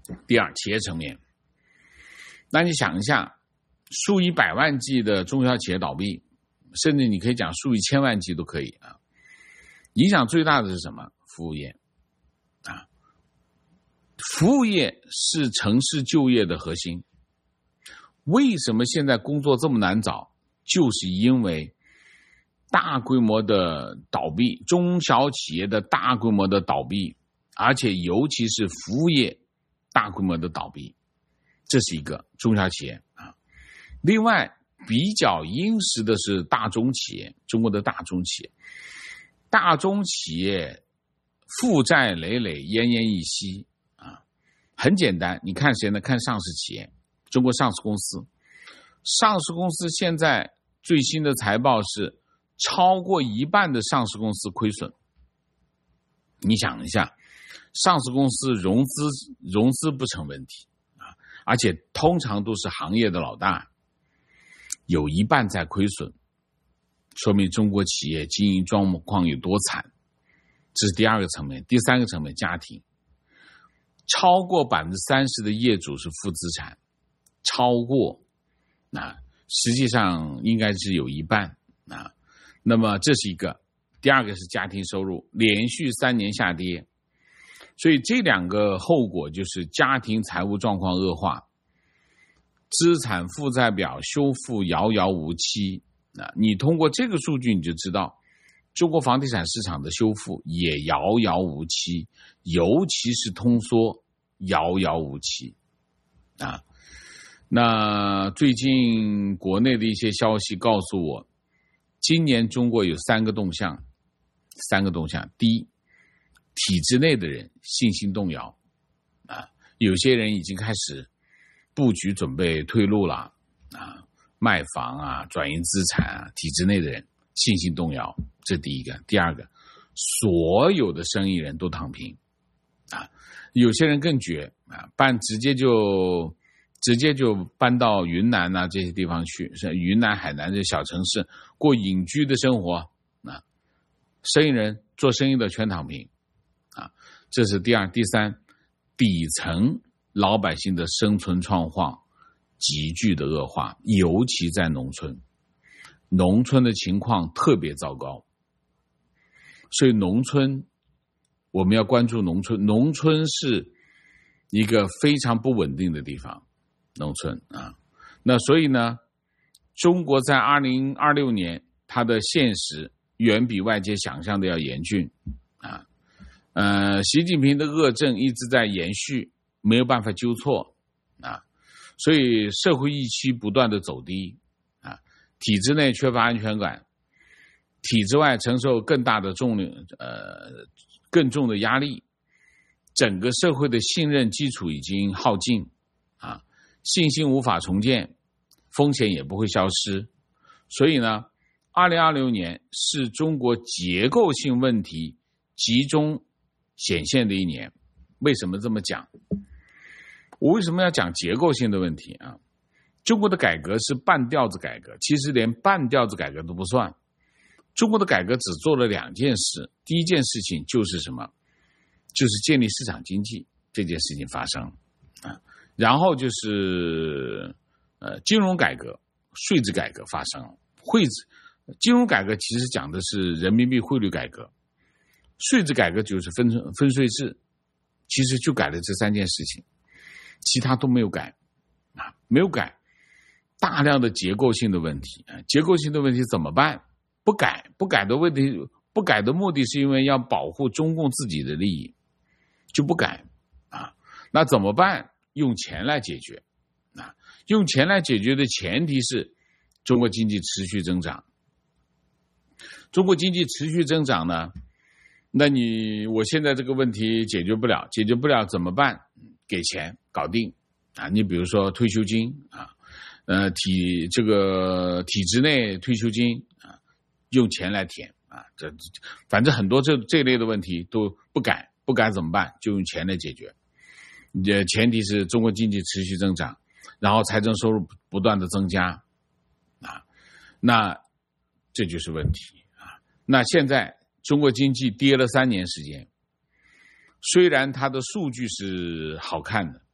第二，企业层面，那你想一下，数以百万计的中小企业倒闭，甚至你可以讲数以千万计都可以啊。影响最大的是什么？服务业啊，服务业是城市就业的核心。为什么现在工作这么难找？就是因为大规模的倒闭，中小企业的大规模的倒闭，而且尤其是服务业大规模的倒闭，这是一个中小企业啊。另外，比较殷实的是大中企业，中国的大中企业，大中企业负债累累，奄奄一息啊。很简单，你看谁呢？看上市企业，中国上市公司，上市公司现在最新的财报是超过一半的上市公司亏损。你想一下，上市公司融资融资不成问题啊，而且通常都是行业的老大，有一半在亏损，说明中国企业经营状况有多惨。这是第二个层面。第三个层面，家庭，超过百分之三十的业主是负资产，超过，那实际上应该是有一半啊。那么这是一个。第二个是家庭收入连续三年下跌，所以这两个后果就是家庭财务状况恶化，资产负债表修复遥遥无期。啊，你通过这个数据你就知道，中国房地产市场的修复也遥遥无期，尤其是通缩遥遥无期。啊，那最近国内的一些消息告诉我，今年中国有三个动向。三个动向，第一，体制内的人信心动摇啊，有些人已经开始布局准备退路了啊，卖房啊，转移资产啊，体制内的人信心动摇，这第一个。第二个，所有的生意人都躺平啊，有些人更绝啊，搬直接就直接就搬到云南啊这些地方去，是云南、海南这些小城市过隐居的生活啊。生意人做生意的全躺平啊，这是第二。第三，底层老百姓的生存状况急剧的恶化，尤其在农村，农村的情况特别糟糕。所以农村我们要关注农村，农村是一个非常不稳定的地方，农村啊。那所以呢，中国在二零二六年它的现实远比外界想象的要严峻啊，呃，习近平的恶政一直在延续，没有办法纠错啊，所以社会预期不断的走低啊，体制内缺乏安全感，体制外承受更大的重量，呃，更重的压力，整个社会的信任基础已经耗尽啊，信心无法重建，风险也不会消失，所以呢。二零二六年是中国结构性问题集中显现的一年。为什么这么讲？我为什么要讲结构性的问题啊？中国的改革是半吊子改革，其实连半吊子改革都不算。中国的改革只做了两件事，第一件事情就是什么？就是建立市场经济这件事情发生啊，然后就是呃金融改革、税制改革发生了，汇制。金融改革其实讲的是人民币汇率改革，税制改革就是分分税制，其实就改了这三件事情，其他都没有改啊，没有改。大量的结构性的问题啊，结构性的问题怎么办？不改，不改的问题，不改的目的是因为要保护中共自己的利益，就不改啊。那怎么办？用钱来解决啊，用钱来解决的前提是中国经济持续增长。中国经济持续增长呢，那你我现在这个问题解决不了，解决不了怎么办？给钱搞定啊！你比如说退休金啊，呃体这个体制内退休金啊，用钱来填啊，这反正很多这这类的问题都不改，不改怎么办？就用钱来解决。呃，前提是中国经济持续增长，然后财政收入不断的增加啊，那这就是问题。那现在中国经济跌了三年时间，虽然它的数据是好看的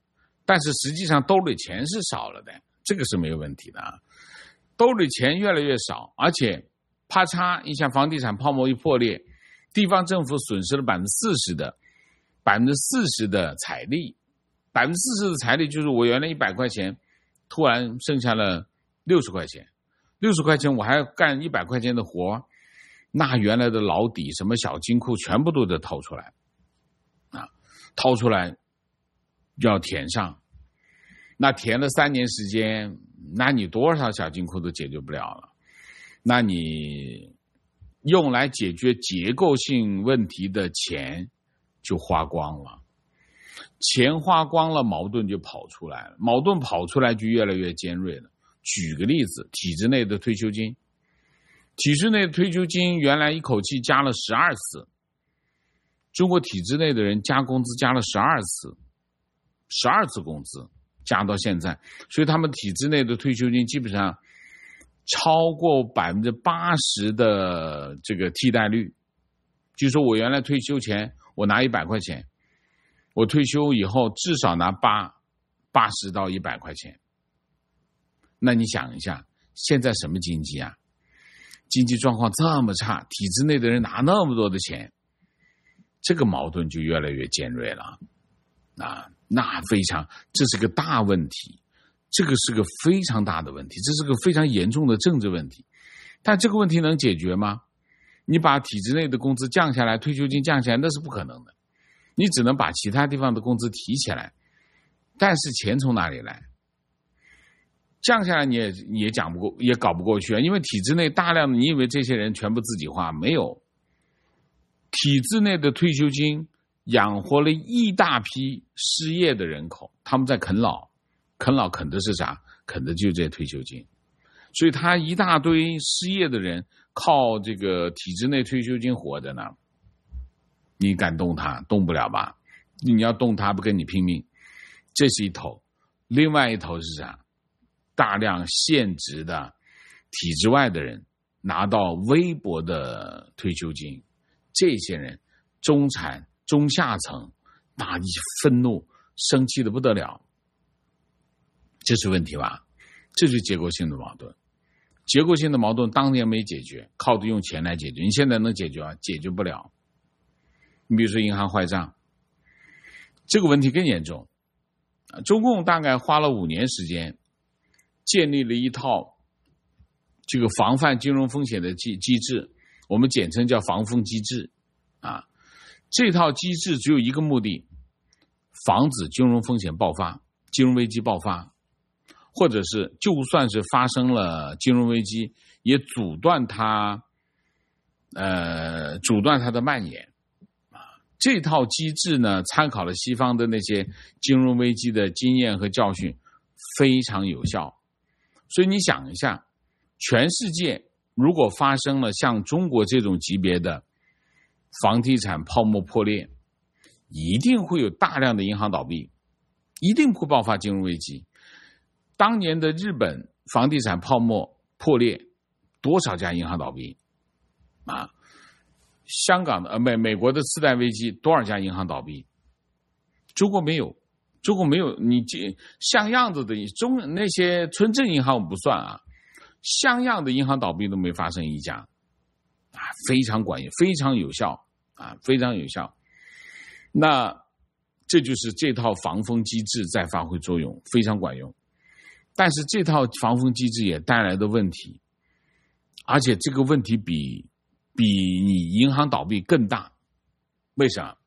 但是实际上兜里钱是少了的，这个是没有问题的啊。兜里钱越来越少，而且啪嚓一下房地产泡沫一破裂，地方政府损失了百分之四十的百分之四十的财力，百分之四十的财力就是我原来一百块钱，突然剩下了六十块钱，六十块钱我还要干一百块钱的活，那原来的老底什么小金库全部都得掏出来啊，掏出来要填上，那填了三年时间，那你多少小金库都解决不了了，那你用来解决结构性问题的钱就花光了，钱花光了，矛盾就跑出来了，矛盾跑出来就越来越尖锐了。举个例子，体制内的退休金，体制内的退休金原来一口气加了十二次，中国体制内的人加工资加了十二次，十二次工资加到现在，所以他们体制内的退休金基本上超过百分之八十的这个替代率。就是说我原来退休前我拿一百块钱，我退休以后至少拿八八十到一百块钱。那你想一下，现在什么经济啊？经济状况这么差，体制内的人拿那么多的钱，这个矛盾就越来越尖锐了啊！那非常，这是个大问题，这个是个非常大的问题，这是个非常严重的政治问题。但这个问题能解决吗？你把体制内的工资降下来，退休金降下来，那是不可能的。你只能把其他地方的工资提起来，但是钱从哪里来？降下来你也你也讲不过，也搞不过去啊！因为体制内大量的，你以为这些人全部自己花？没有，体制内的退休金养活了一大批失业的人口，他们在啃老，啃老啃的是啥？啃的就是这退休金。所以他一大堆失业的人靠这个体制内退休金活着呢，你敢动他？动不了吧？你要动他，不跟你拼命？这是一头。另外一头是啥？大量现职的体制外的人拿到微薄的退休金，这些人中产中下层那一愤怒生气的不得了，这是问题吧？这就是结构性的矛盾。结构性的矛盾当年没解决，靠着用钱来解决，你现在能解决吗？解决不了。你比如说银行坏账，这个问题更严重。中共大概花了五年时间建立了一套这个防范金融风险的机机制，我们简称叫防风机制啊。这套机制只有一个目的，防止金融风险爆发，金融危机爆发，或者是就算是发生了金融危机，也阻断它，呃，阻断它的蔓延。这套机制呢，参考了西方的那些金融危机的经验和教训，非常有效。所以你想一下，全世界如果发生了像中国这种级别的房地产泡沫破裂，一定会有大量的银行倒闭，一定会爆发金融危机。当年的日本房地产泡沫破裂，多少家银行倒闭啊？香港的呃美美国的次贷危机，多少家银行倒闭？中国没有，中国没有。你像样子的中那些村镇银行我不算啊，像样的银行倒闭都没发生一家啊，非常管用，非常有效啊，非常有效。那这就是这套防风机制在发挥作用，非常管用。但是这套防风机制也带来的问题，而且这个问题比比你银行倒闭更大。为啥？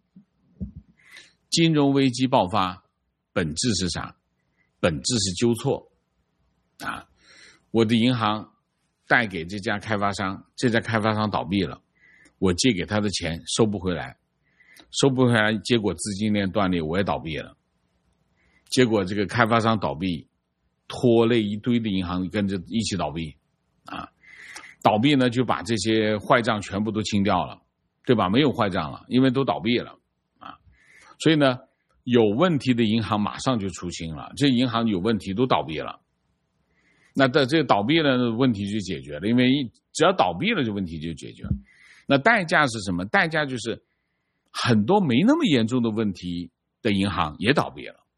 金融危机爆发本质是啥？本质是纠错啊！我的银行贷给这家开发商，这家开发商倒闭了，我借给他的钱收不回来，收不回来，结果资金链断裂，我也倒闭了。结果这个开发商倒闭，拖累一堆的银行跟着一起倒闭啊！倒闭呢，就把这些坏账全部都清掉了，对吧？没有坏账了，因为都倒闭了啊。所以呢，有问题的银行马上就出清了，这银行有问题都倒闭了。那这这倒闭了，问题就解决了，因为只要倒闭了，这问题就解决了。那代价是什么？代价就是很多没那么严重的问题的银行也倒闭了，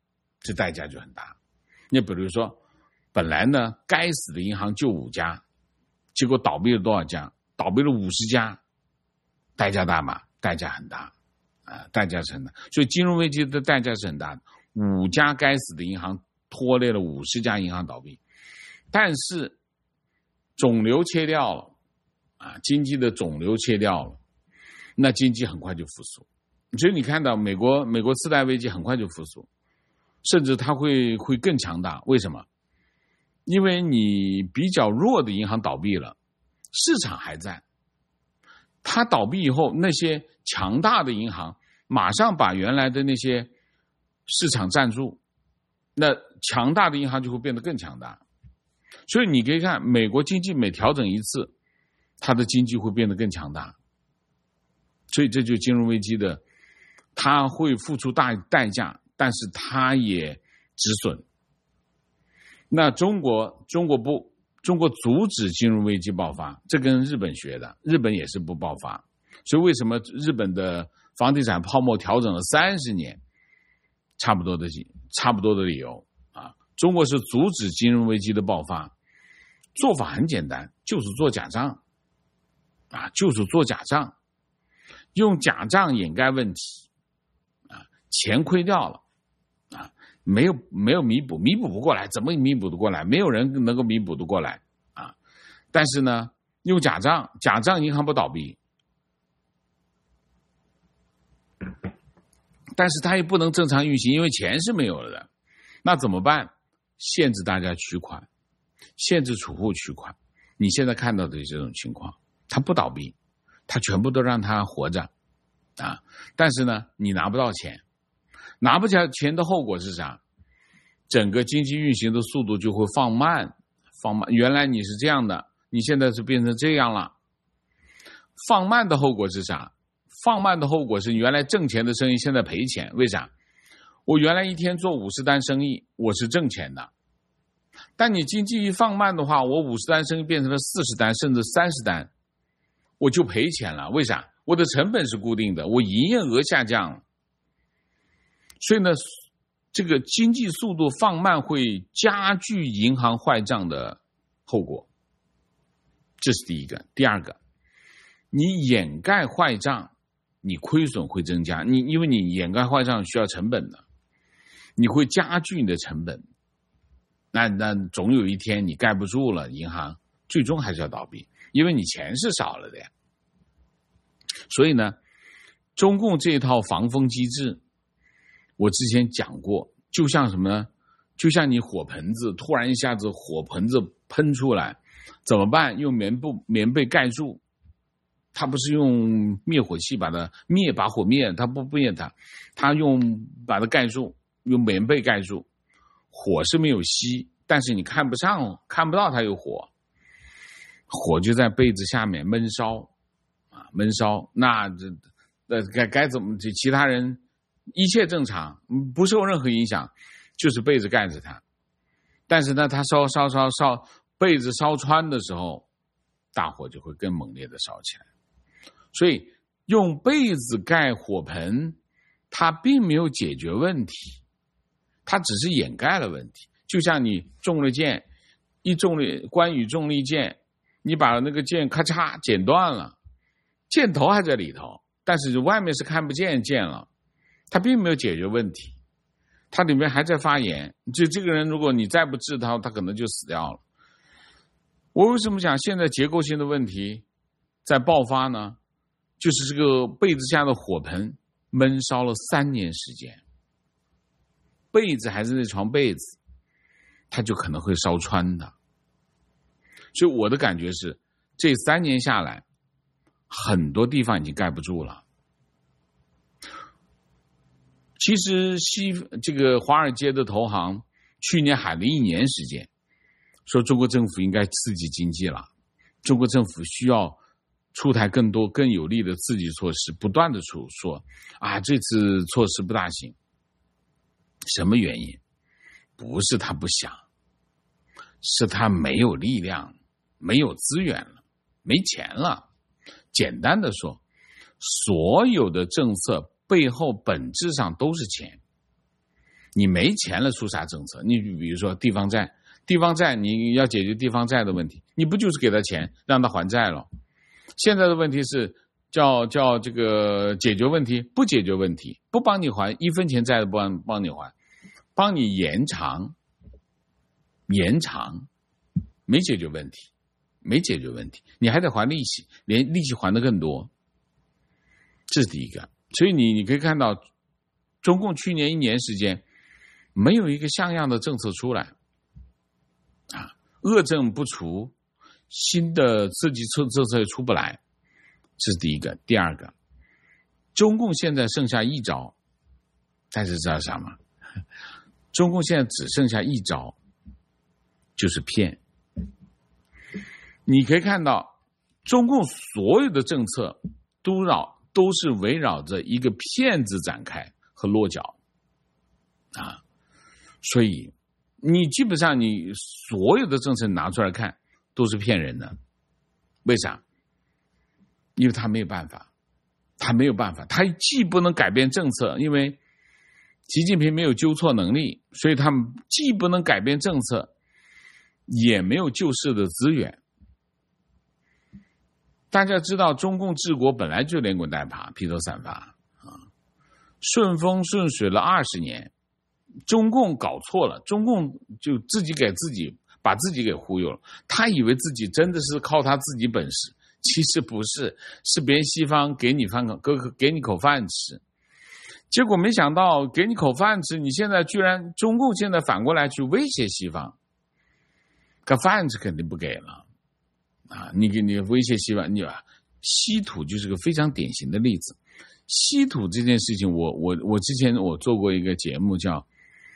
这代价就很大。你比如说，本来呢该死的银行就五家，结果倒闭了多少家？倒闭了五十家，代价大吗？代价很大啊，代价是很大。所以金融危机的代价是很大的，五家该死的银行拖累了五十家银行倒闭，但是肿瘤切掉了啊，经济的肿瘤切掉了，那经济很快就复苏。所以你看到美国美国次贷危机很快就复苏，甚至它会会更强大。为什么？因为你比较弱的银行倒闭了，市场还在。它倒闭以后，那些强大的银行马上把原来的那些市场占住，那强大的银行就会变得更强大。所以你可以看，美国经济每调整一次，它的经济会变得更强大。所以这就是金融危机的，它会付出大代价，但是它也止损。那中国中国不中国阻止金融危机爆发，这跟日本学的，日本也是不爆发。所以为什么日本的房地产泡沫调整了三十年，差不多的差不多的理由啊。中国是阻止金融危机的爆发，做法很简单，就是做假账啊，就是做假账，用假账掩盖问题啊，钱亏掉了啊。没有没有弥补，弥补不过来，怎么弥补得过来？没有人能够弥补得过来啊！但是呢，用假账，假账银行不倒闭，但是它也不能正常运行，因为钱是没有了的。那怎么办？限制大家取款，限制储户取款。你现在看到的这种情况，它不倒闭，它全部都让它活着啊！但是呢，你拿不到钱。拿不下钱的后果是啥？整个经济运行的速度就会放慢，放慢。原来你是这样的，你现在是变成这样了。放慢的后果是啥？放慢的后果是原来挣钱的生意现在赔钱。为啥？我原来一天做五十单生意，我是挣钱的。但你经济一放慢的话，我五十单生意变成了四十单，甚至三十单，我就赔钱了。为啥？我的成本是固定的，我营业额下降了。所以呢，这个经济速度放慢会加剧银行坏账的后果，这是第一个。第二个，你掩盖坏账，你亏损会增加，你因为你掩盖坏账需要成本的，你会加剧你的成本。那那总有一天你盖不住了，银行最终还是要倒闭，因为你钱是少了的呀。所以呢，中共这一套防风机制，我之前讲过，就像什么呢？就像你火盆子突然一下子火盆子喷出来，怎么办？用棉布棉被盖住，他不是用灭火器把它灭，把火灭，他不灭它，他用把它盖住，用棉被盖住，火是没有熄，但是你看不上，看不到它有火，火就在被子下面闷烧啊，闷烧，那这那该该怎么？这其他人一切正常，不受任何影响，就是被子盖着它。但是呢，它烧烧烧烧，被子烧穿的时候，大火就会更猛烈的烧起来。所以用被子盖火盆，它并没有解决问题，它只是掩盖了问题。就像你中了箭，一中了关羽中了一箭，你把那个箭咔嚓剪断了，箭头还在里头，但是外面是看不见箭了。他并没有解决问题，他里面还在发炎。就这个人，如果你再不治他，他可能就死掉了。我为什么讲现在结构性的问题在爆发呢？就是这个被子下的火盆闷烧了三年时间，被子还是那床被子，它就可能会烧穿的。所以我的感觉是，这三年下来，很多地方已经盖不住了。其实西这个华尔街的投行去年喊了一年时间，说中国政府应该刺激经济了，中国政府需要出台更多更有力的刺激措施，不断的出说啊，这次措施不大行。什么原因？不是他不想，是他没有力量，没有资源了，没钱了。简单的说，所有的政策背后本质上都是钱。 你没钱了出啥政策？你比如说地方债，地方债你要解决地方债的问题，你不就是给他钱让他还债了？现在的问题是叫叫这个解决问题，不解决问题，不帮你还一分钱债都不帮帮你还，帮你延长，延长，没解决问题，没解决问题，你还得还利息，连利息还的更多，这是第一个。所以你你可以看到，中共去年一年时间没有一个像样的政策出来，啊，恶政不除，新的刺激政策也出不来，这是第一个。第二个，中共现在剩下一招，大家知道啥吗？中共现在只剩下一招，就是骗。你可以看到，中共所有的政策都绕都是围绕着一个骗字展开和落脚，啊，所以你基本上你所有的政策拿出来看都是骗人的，为啥？因为他没有办法，他没有办法，他既不能改变政策，因为习近平没有纠错能力，所以他们既不能改变政策，也没有救市的资源。大家知道，中共治国本来就连滚带爬、披头散发啊，顺风顺水了二十年，中共搞错了，中共就自己给自己把自己给忽悠了。他以为自己真的是靠他自己本事，其实不是，是别人西方给你饭给给你口饭吃。结果没想到给你口饭吃，你现在居然中共现在反过来去威胁西方，可饭吃肯定不给了。啊，你给你威胁西方，你啊，稀土就是个非常典型的例子。稀土这件事情，我我我之前我做过一个节目，叫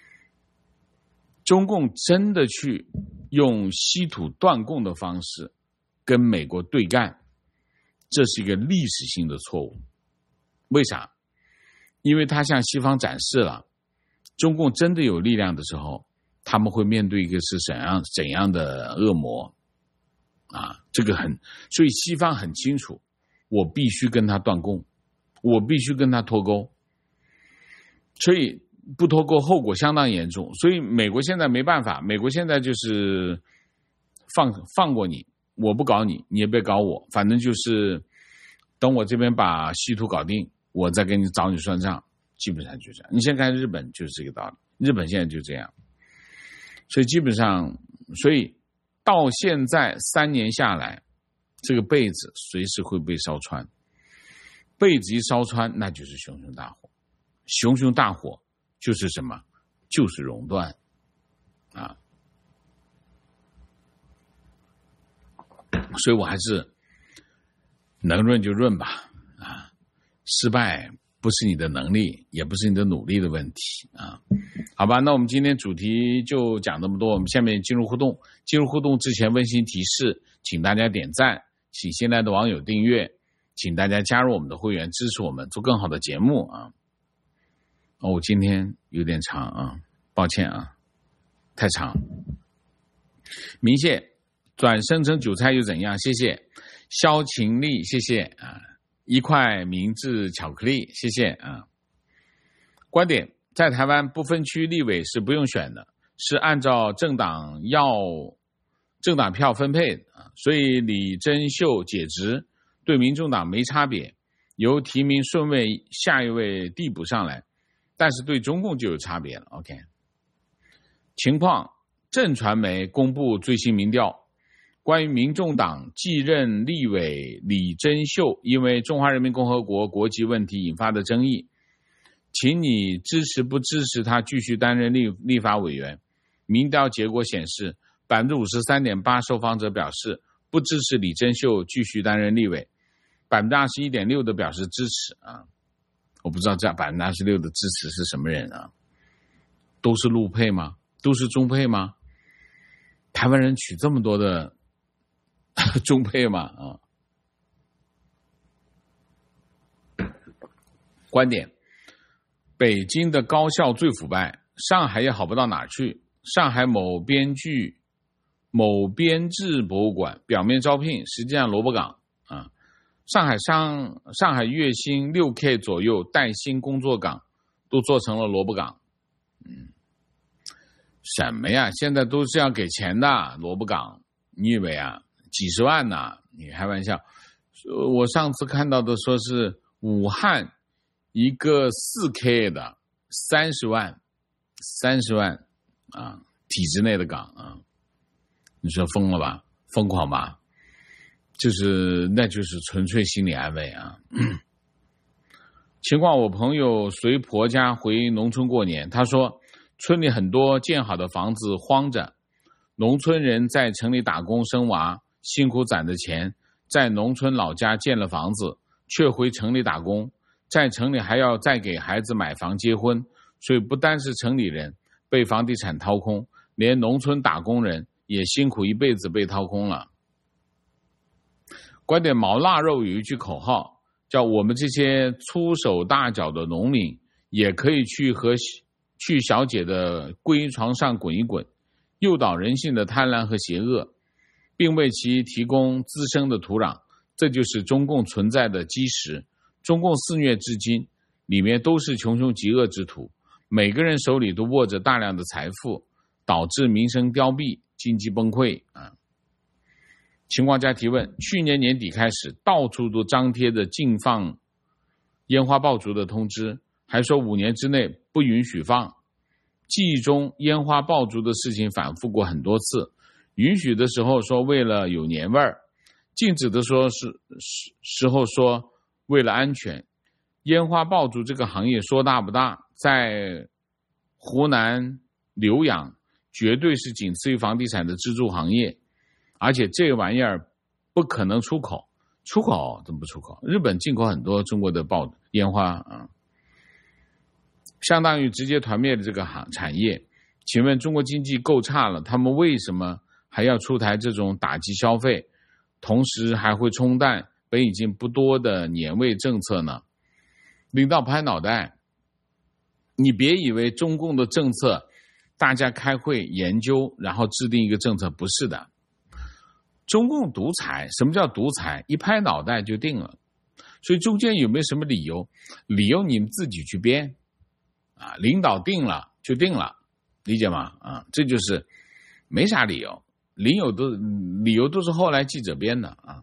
中共真的去用稀土断供的方式跟美国对干，这是一个历史性的错误。为啥？因为他向西方展示了，中共真的有力量的时候，他们会面对一个是怎样怎样的恶魔。啊，这个很，所以西方很清楚，我必须跟他断供，我必须跟他脱钩，所以不脱钩后果相当严重。所以美国现在没办法，美国现在就是放放过你，我不搞你，你也别搞我，反正就是等我这边把稀土搞定，我再给你找你算账，基本上就这样。你先看日本就是这个道理，日本现在就这样，所以基本上，所以。到现在三年下来，这个被子随时会被烧穿，被子一烧穿，那就是熊熊大火，熊熊大火就是什么？就是熔断啊！所以我还是能润就润吧啊！失败不是你的能力，也不是你的努力的问题啊！好吧，那我们今天主题就讲这么多，我们下面进入互动。进入互动之前温馨提示，请大家点赞，请新来的网友订阅，请大家加入我们的会员，支持我们做更好的节目啊！哦，我今天有点长啊，抱歉啊，太长。明谢转生成韭菜又怎样？谢谢萧晴丽，谢谢啊，一块明治巧克力，谢谢啊。观点。在台湾不分区立委是不用选的，是按照政党要政党票分配的，所以李珍秀解职对民众党没差别，由提名顺位下一位递补上来，但是对中共就有差别了。OK， 情况，正传媒公布最新民调，关于民众党继任立委李珍秀因为中华人民共和国国籍问题引发的争议，请你支持不支持他继续担任 立, 立法委员？民调结果显示 百分之五十三点八 受访者表示不支持李珍秀继续担任立委， 百分之二十一点六 的表示支持啊。我不知道这 百分之二十六 的支持是什么人啊？都是陆配吗？都是中配吗？台湾人娶这么多的中配吗？啊，观点。北京的高校最腐败，上海也好不到哪儿去。上海某编剧、某编制博物馆表面招聘，实际上萝卜岗啊。上海上上海月薪 六K 左右带薪工作岗都做成了萝卜岗嗯，什么呀？现在都是要给钱的，萝卜岗，你以为啊？几十万呢？你开玩笑。我上次看到的说是武汉一个 四 K 的三十万，三十万啊，体制内的岗啊，你说疯了吧？疯狂吧？就是那就是纯粹心理安慰啊。情况，我朋友随婆家回农村过年，他说村里很多建好的房子荒着，农村人在城里打工生娃，辛苦攒的钱在农村老家建了房子，却回城里打工，在城里还要再给孩子买房结婚，所以不单是城里人被房地产掏空，连农村打工人也辛苦一辈子被掏空了。关点毛腊肉有一句口号，叫我们这些粗手大脚的农民也可以去和去小姐的闺衣床上滚一滚，诱导人性的贪婪和邪恶，并为其提供滋生的土壤，这就是中共存在的基石。中共肆虐至今，里面都是穷凶极恶之徒，每个人手里都握着大量的财富，导致民生凋敝，经济崩溃啊。情况家提问，去年年底开始到处都张贴着禁放烟花爆竹的通知，还说五年之内不允许放。记忆中烟花爆竹的事情反复过很多次，允许的时候说为了有年味儿，禁止的说是时候说为了安全。烟花爆竹这个行业说大不大，在湖南浏阳绝对是仅次于房地产的支柱行业，而且这玩意儿不可能出口，出口怎么不出口？日本进口很多中国的爆烟花啊，相当于直接团灭的这个行产业。请问中国经济够差了，他们为什么还要出台这种打击消费，同时还会冲淡本已经不多的年味政策呢？领导拍脑袋，你别以为中共的政策大家开会研究然后制定一个政策，不是的。中共独裁，什么叫独裁？一拍脑袋就定了。所以中间有没有什么理由？理由你们自己去编啊，领导定了就定了，理解吗？啊，这就是没啥理由，理由都理由都是后来记者编的啊。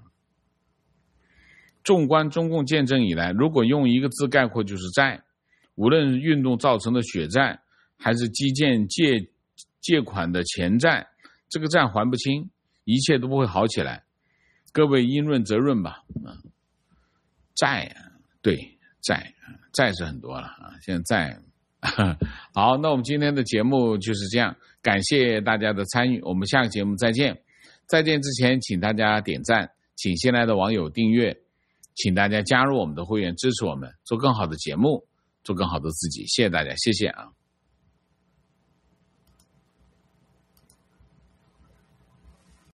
纵观中共建政以来，如果用一个字概括就是债，无论运动造成的血债，还是基建借借款的钱债，这个债还不清，一切都不会好起来。各位因润则润吧。啊，债，对，债，债是很多了啊，现在债。好，那我们今天的节目就是这样，感谢大家的参与，我们下个节目再见。再见之前，请大家点赞，请新来的网友订阅，请大家加入我们的会员，支持我们做更好的节目，做更好的自己。谢谢大家，谢谢啊。